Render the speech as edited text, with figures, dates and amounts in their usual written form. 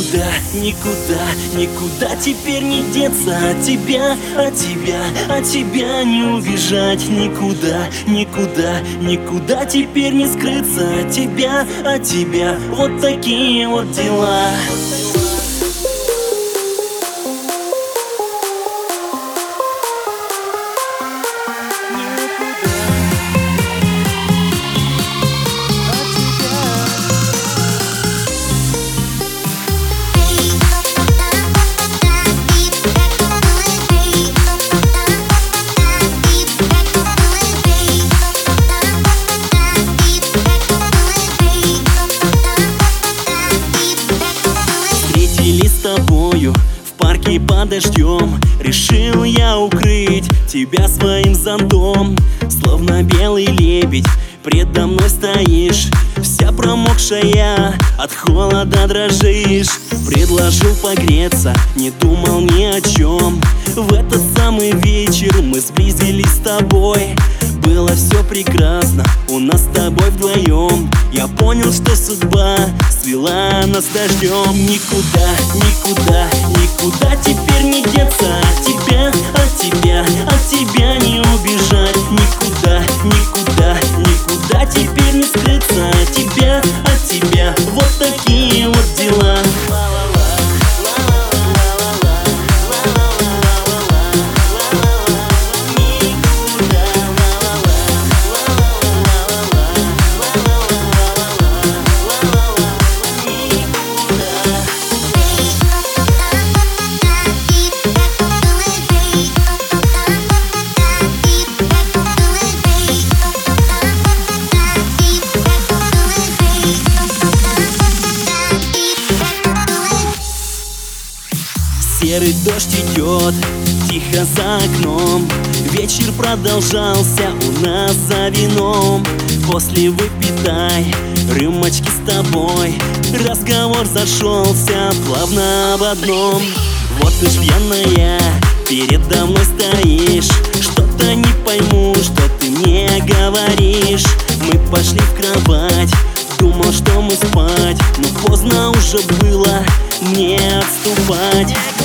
Никуда, никуда, никуда теперь не деться от тебя, от тебя, от тебя не убежать. Никуда, никуда, никуда теперь не скрыться от тебя, от тебя. Вот такие вот дела. С тобою в парке под дождем решил я укрыть тебя своим зонтом. Словно белый лебедь предо мной стоишь, вся промокшая, от холода дрожишь. Предложил погреться, не думал ни о чем. В этот самый вечер мы сблизились с тобой. Было все прекрасно у нас с тобой вдвоем. Я понял, что судьба свела нас с дождем. Никуда, никуда, никуда теперь не деться от тебя, от тебя, от тебя не убежать. Никуда, никуда, никуда теперь не скрыться от тебя, от тебя. Вот такие вот дела. Серый дождь идет тихо за окном. Вечер продолжался у нас за вином. После выпитой рюмочки с тобой разговор зашелся плавно об одном. Вот ты ж пьяная, передо мной стоишь. Что-то не пойму, что ты мне говоришь. Мы пошли в кровать, думал, что мы спать, но поздно уже было мне отступать.